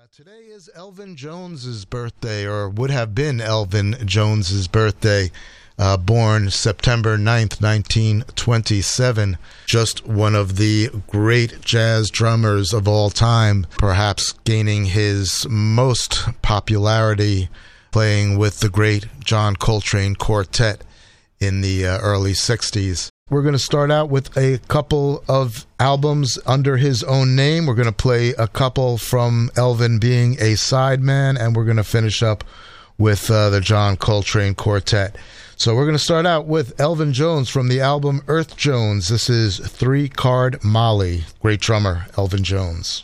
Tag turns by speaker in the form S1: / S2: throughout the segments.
S1: Today is Elvin Jones's birthday, or would have been Elvin Jones's birthday, born September 9th, 1927. Just one of the great jazz drummers of all time, perhaps gaining his most popularity playing with the great John Coltrane Quartet in the early 60s. We're going to start out with a couple of albums under his own name. We're going to play a couple from Elvin being a sideman, and we're going to finish up with the John Coltrane Quartet. So we're going to start out with Elvin Jones from the album Earth Jones. This is Three Card Molly. Great drummer, Elvin Jones.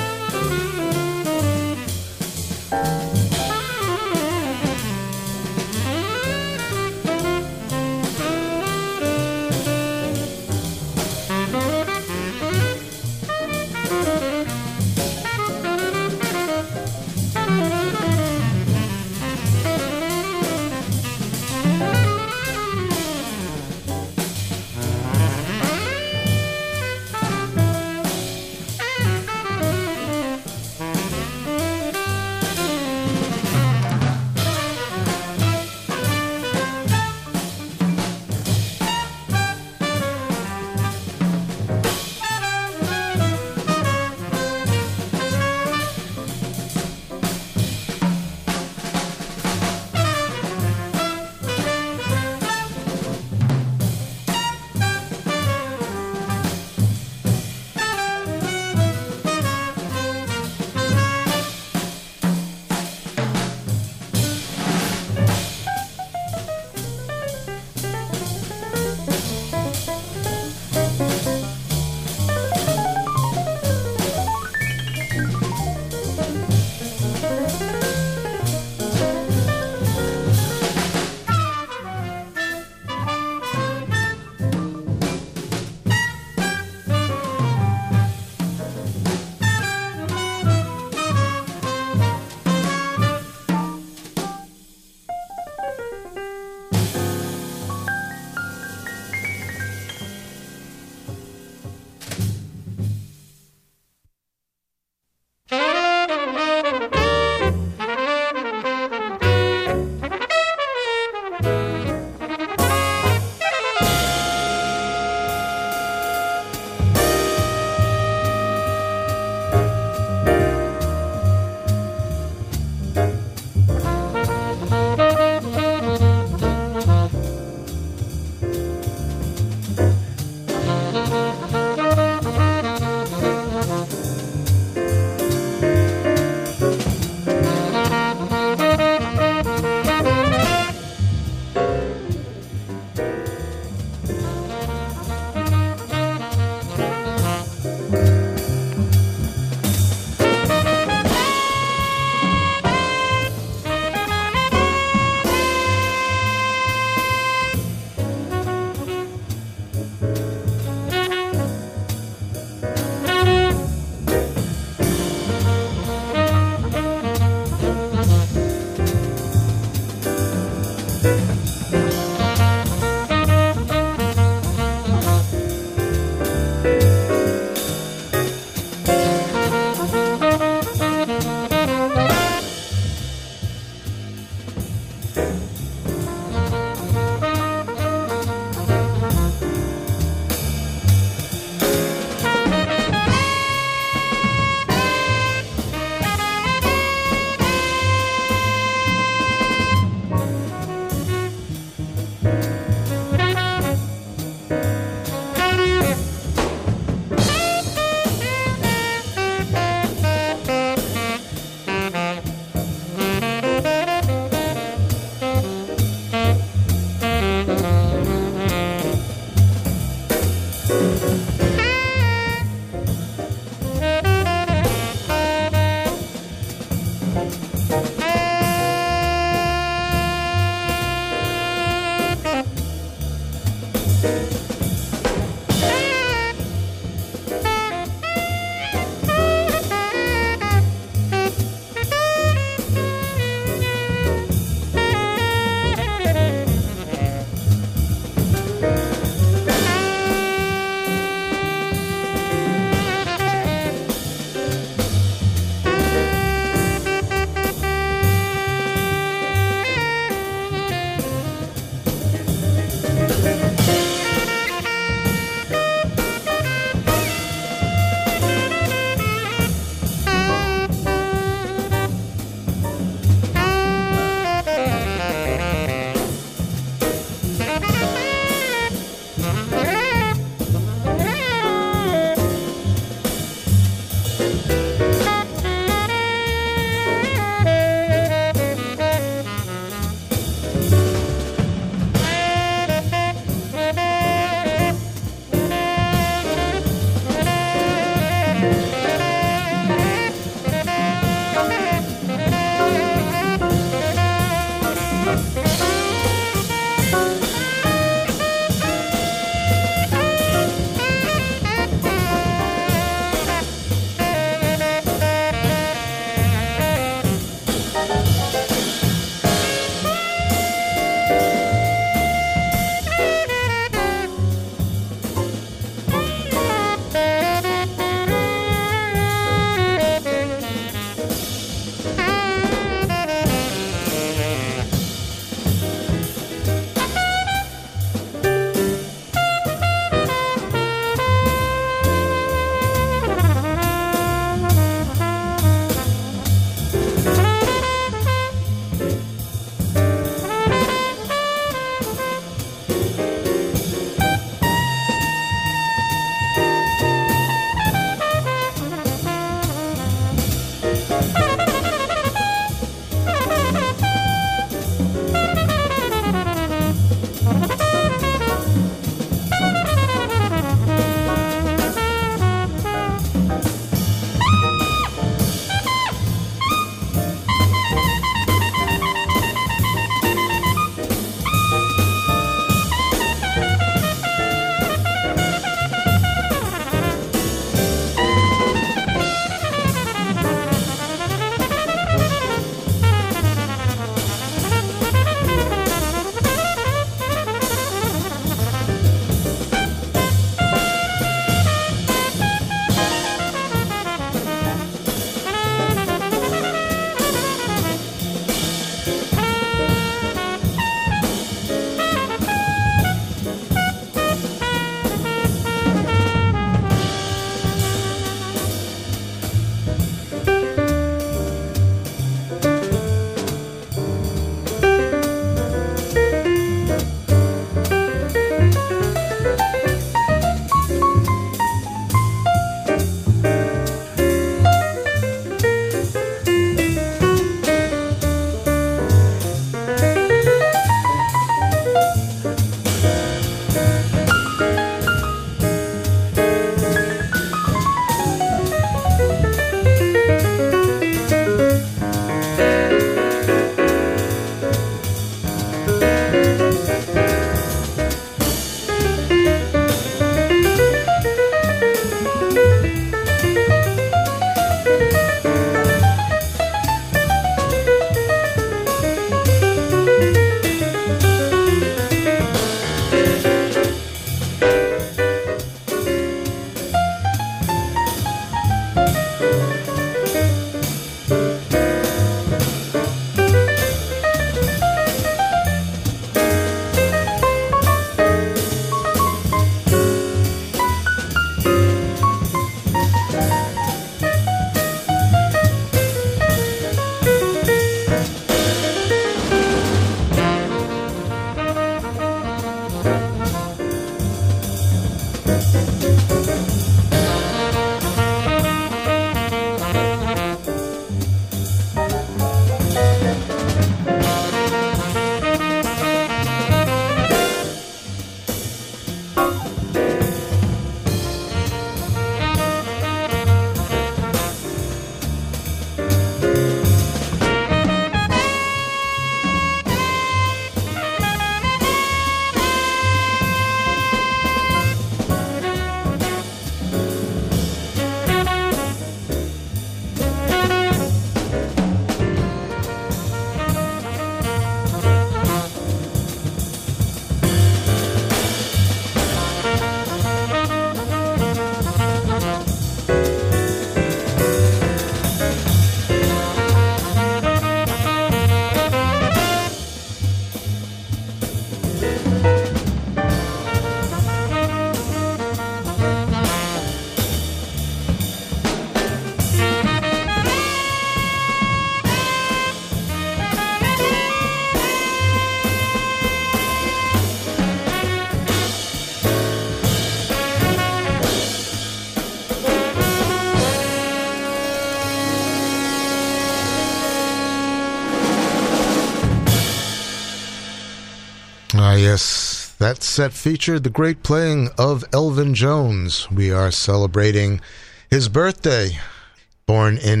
S1: yes, that set featured the great playing of Elvin Jones. We are celebrating his birthday. Born in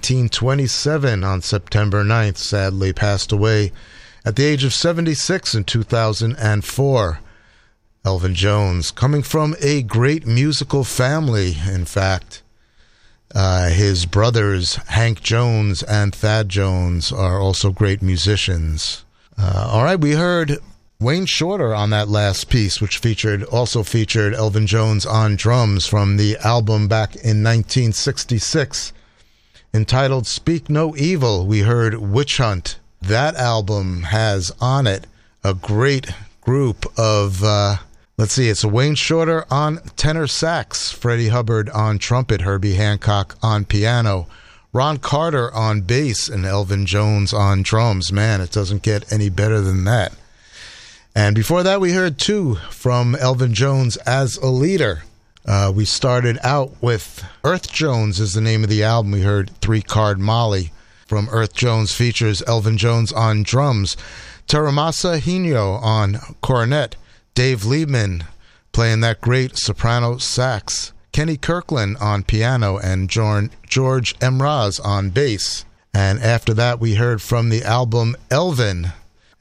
S1: 1927 on September 9th, sadly passed away at the age of 76 in 2004. Elvin Jones, coming from a great musical family, in fact. His brothers, Hank Jones and Thad Jones, are also great musicians. All right, we heard Wayne Shorter on that last piece, which also featured Elvin Jones on drums from the album back in 1966. Entitled Speak No Evil, we heard Witch Hunt. That album has on it a great group of, it's Wayne Shorter on tenor sax, Freddie Hubbard on trumpet, Herbie Hancock on piano, Ron Carter on bass, and Elvin Jones on drums. Man, it doesn't get any better than that. And before that, we heard two from Elvin Jones as a leader. We started out with Earth Jones is the name of the album. We heard Three Card Molly from Earth Jones, features Elvin Jones on drums, Taramasa Hino on cornet, Dave Liebman playing that great soprano sax, Kenny Kirkland on piano, and George Mraz on bass. And after that, we heard from the album Elvin,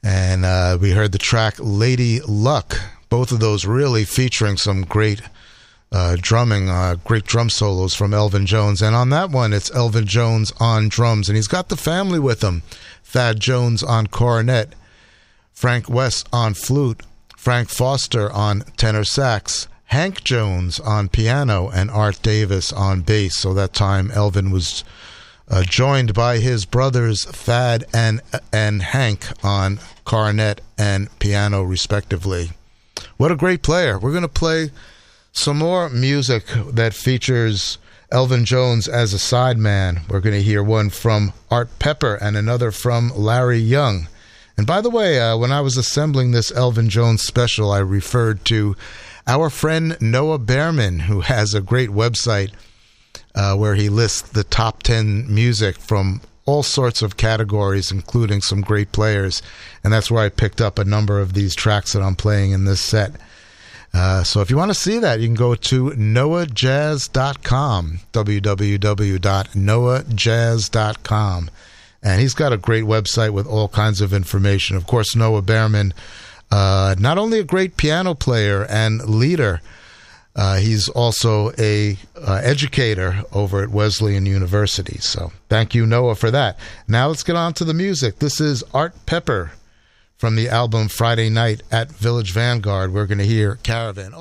S1: and we heard the track Lady Luck. Both of those really featuring some great drumming, great drum solos from Elvin Jones. And on that one, it's Elvin Jones on drums, and he's got the family with him. Thad Jones on cornet, Frank West on flute, Frank Foster on tenor sax, Hank Jones on piano, and Art Davis on bass. So that time Elvin was joined by his brothers Thad and Hank on cornet and piano respectively. What a great player. We're going to play some more music that features Elvin Jones as a sideman. We're going to hear one from Art Pepper and another from Larry Young. And by the way, when I was assembling this Elvin Jones special, I referred to our friend Noah Behrman, who has a great website where he lists the top 10 music from all sorts of categories, including some great players. And that's where I picked up a number of these tracks that I'm playing in this set. So if you want to see that, you can go to noahjazz.com, www.noahjazz.com. And he's got a great website with all kinds of information. Of course, Noah Behrman, not only a great piano player and leader, he's also a educator over at Wesleyan University. So thank you, Noah, for that. Now let's get on to the music. This is Art Pepper from the album Friday Night at Village Vanguard. We're going to hear Caravan.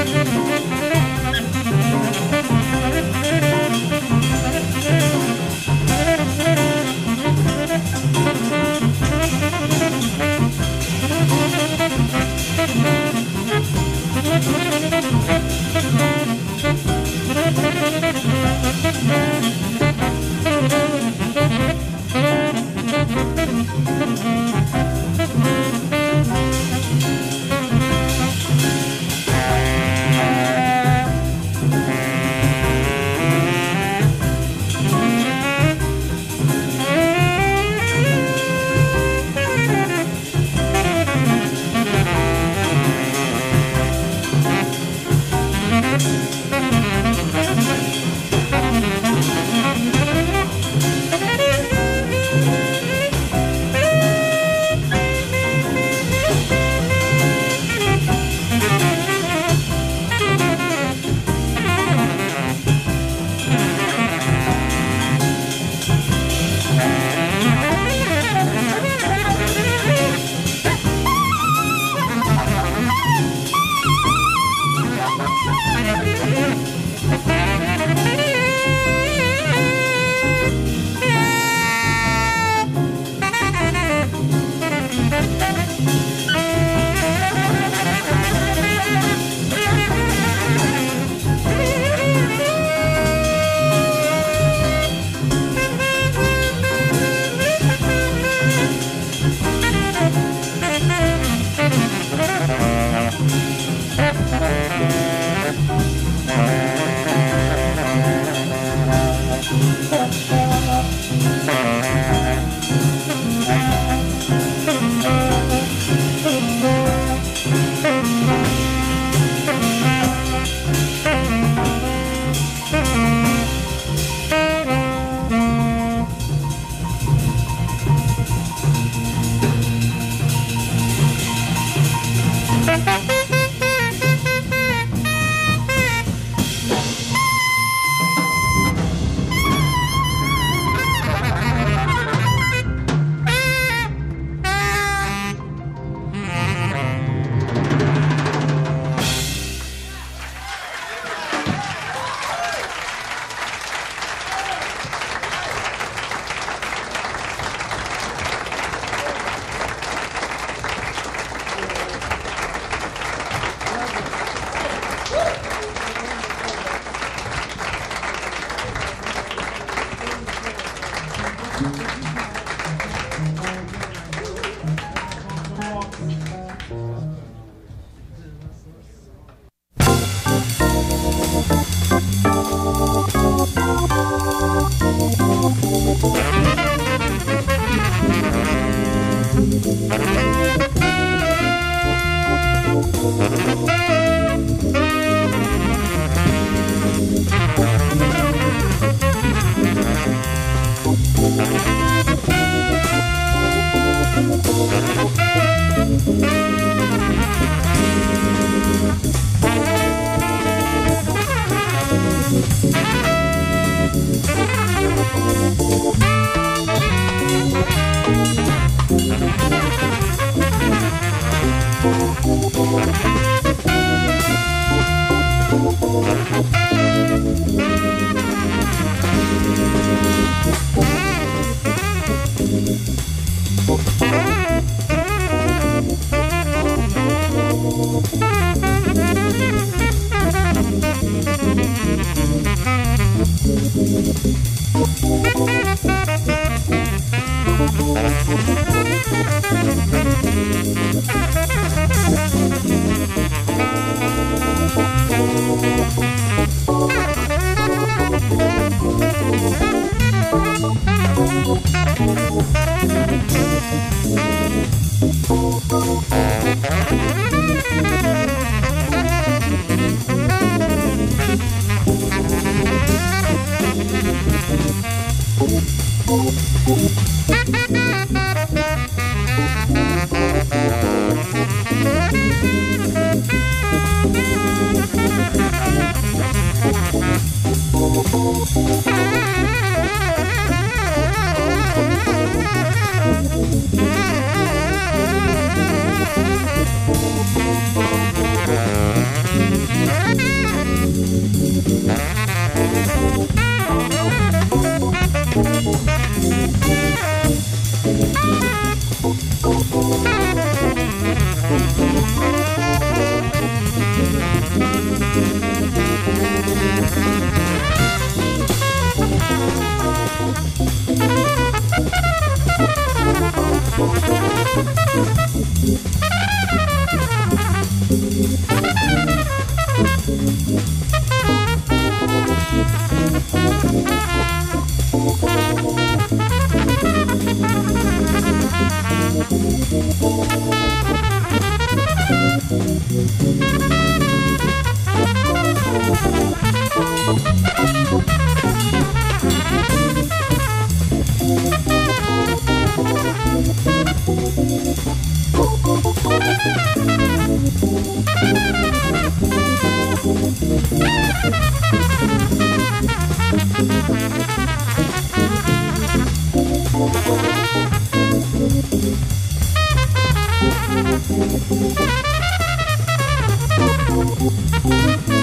S2: Thank you.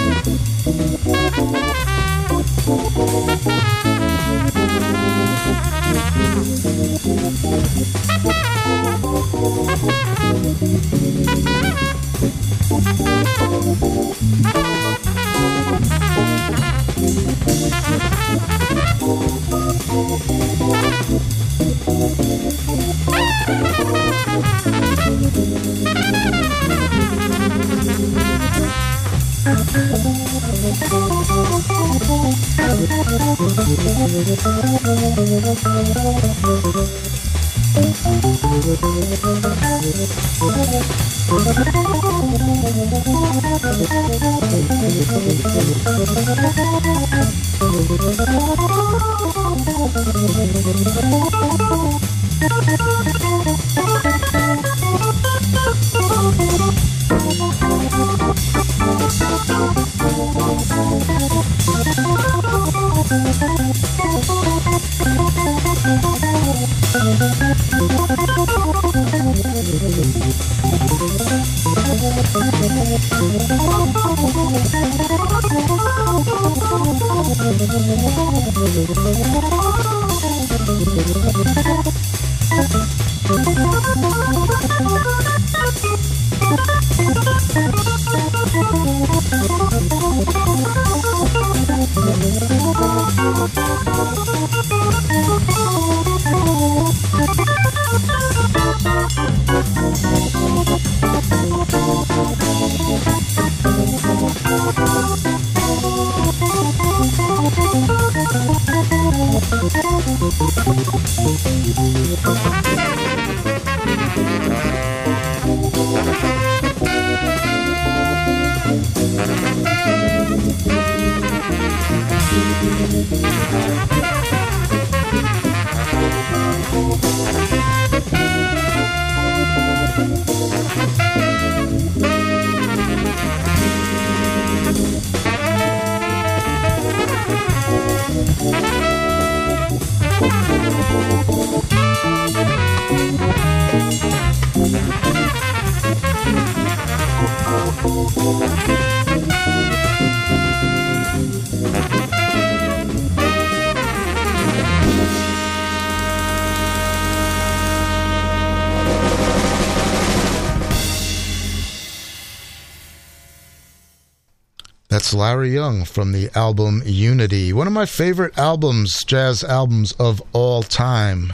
S1: That's Larry Young from the album Unity, one of my favorite albums, jazz albums of all time.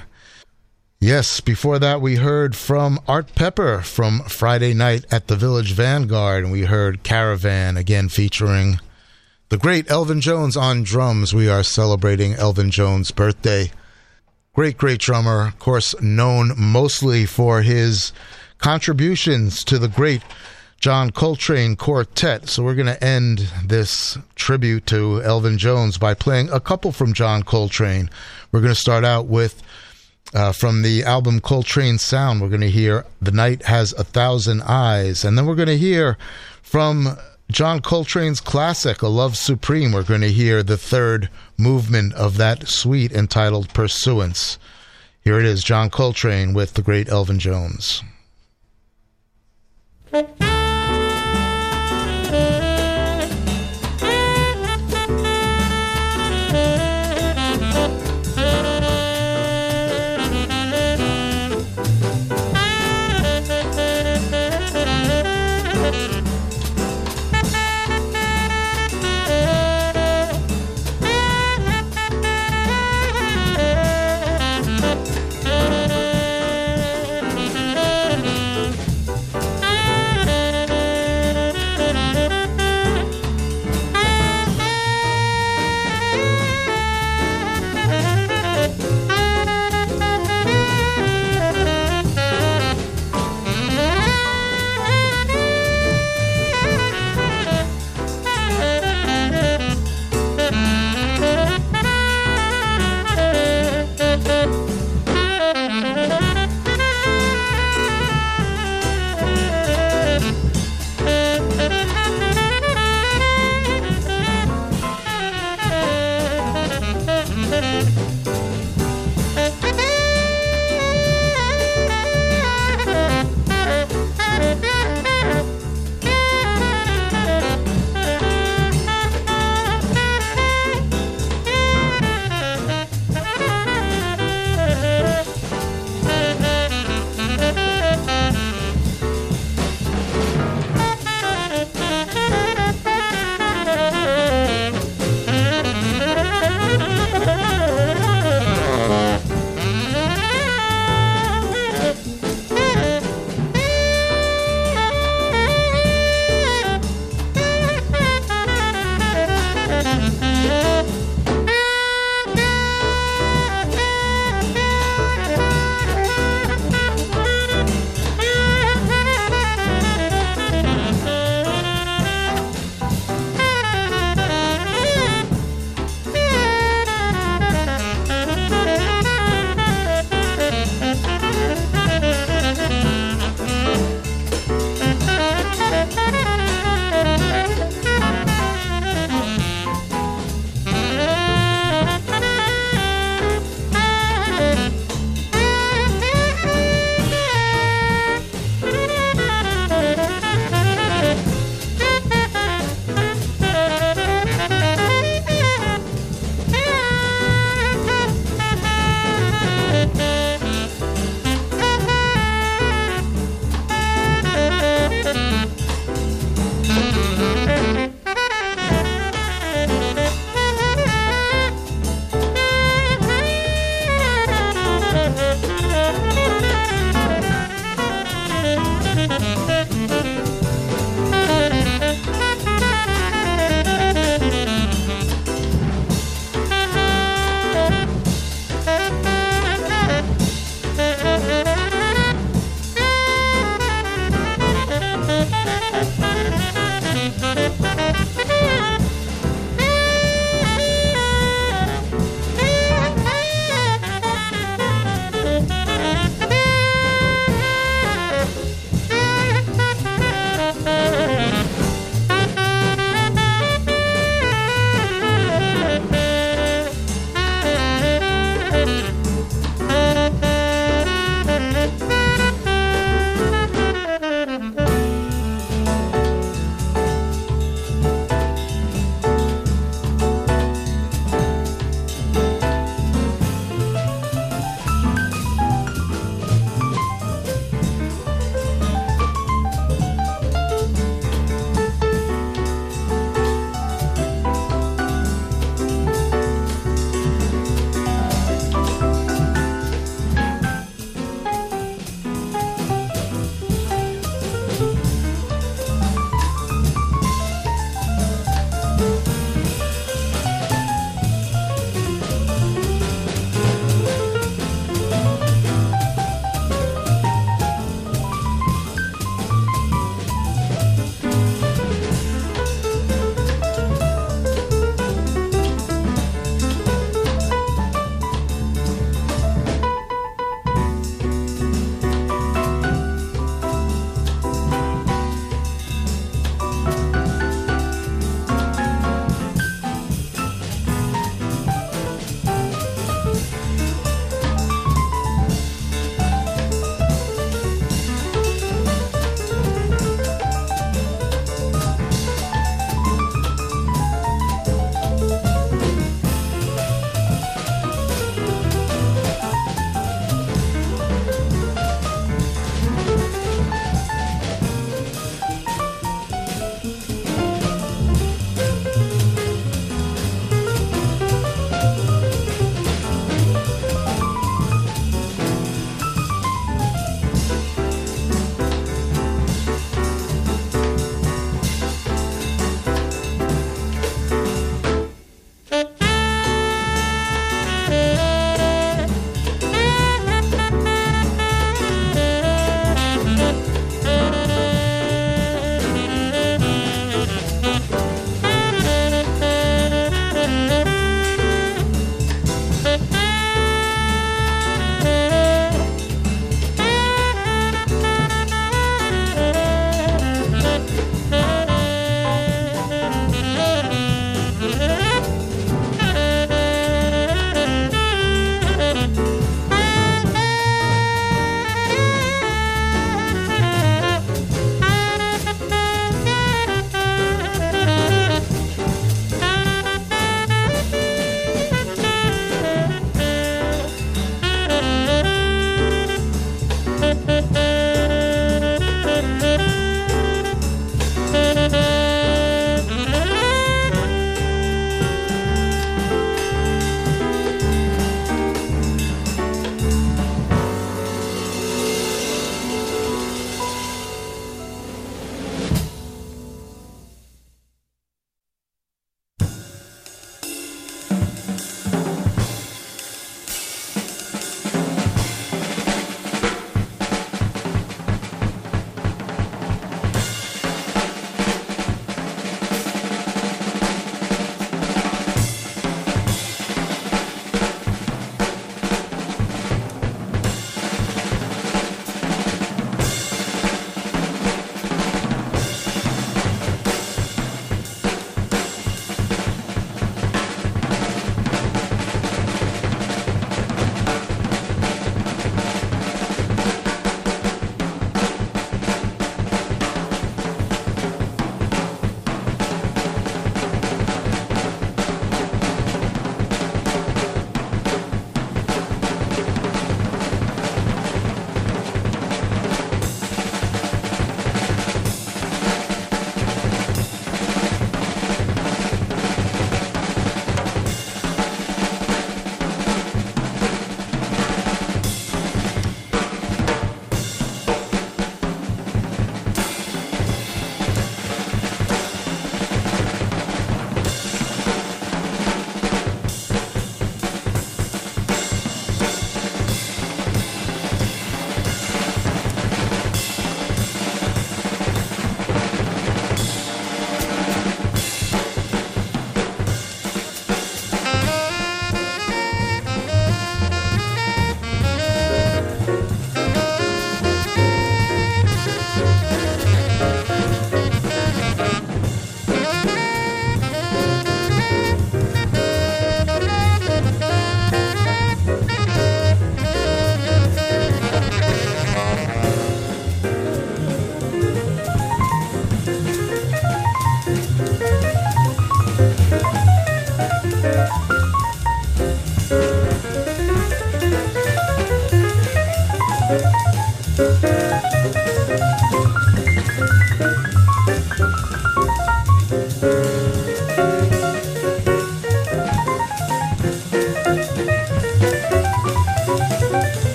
S1: Yes, before that we heard from Art Pepper from Friday Night at the Village Vanguard, and we heard Caravan, again featuring the great Elvin Jones on drums. We are celebrating Elvin Jones' birthday. Great drummer, of course, known mostly for his contributions to the great John Coltrane Quartet. So we're going to end this tribute to Elvin Jones by playing a couple from John Coltrane. We're going to start out with, from the album Coltrane Sound, we're going to hear The Night Has a Thousand Eyes. And then we're going to hear from John Coltrane's classic, A Love Supreme, we're going to hear the third movement of that suite entitled Pursuance. Here it is, John Coltrane with the great Elvin Jones.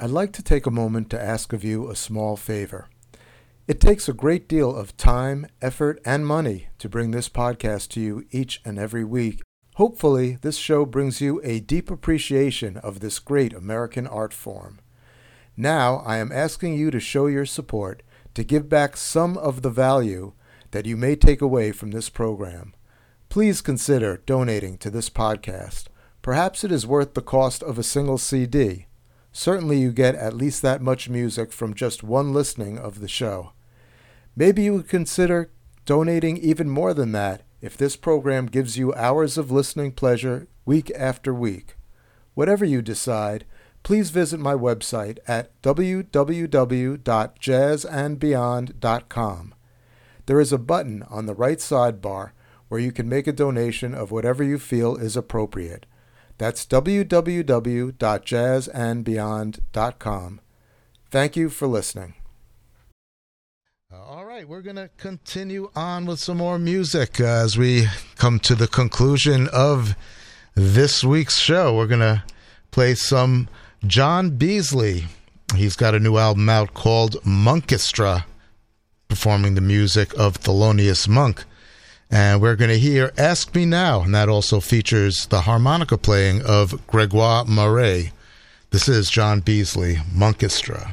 S1: I'd like to take a moment to ask of you a small favor. It takes a great deal of time, effort, and money to bring this podcast to you each and every week. Hopefully, this show brings you a deep appreciation of this great American art form. Now, I am asking you to show your support, to give back some of the value that you may take away from this program. Please consider donating to this podcast. Perhaps it is worth the cost of a single CD. Certainly you get at least that much music from just one listening of the show. Maybe you would consider donating even more than that if this program gives you hours of listening pleasure week after week. Whatever you decide, please visit my website at www.jazzandbeyond.com. There is a button on the right sidebar where you can make a donation of whatever you feel is appropriate. That's www.jazzandbeyond.com. Thank you for listening. All right, we're going to continue on with some more music as we come to the conclusion of this week's show. We're going to play some John Beasley. He's got a new album out called Monkestra, performing the music of Thelonious Monk. And we're going to hear Ask Me Now, and that also features the harmonica playing of Gregoire Marais. This is John Beasley, Monkestra.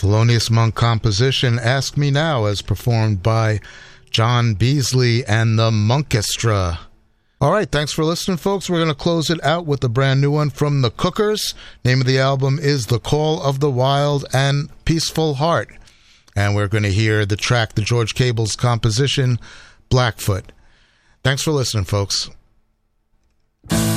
S1: Thelonious Monk composition, Ask Me Now, as performed by John Beasley and the Monkestra. All right, thanks for listening, folks. We're going to close it out with a brand new one from the Cookers. Name of the album is The Call of the Wild and Peaceful Heart. And we're going to hear the track, the George Cable's composition, Blackfoot. Thanks for listening, folks.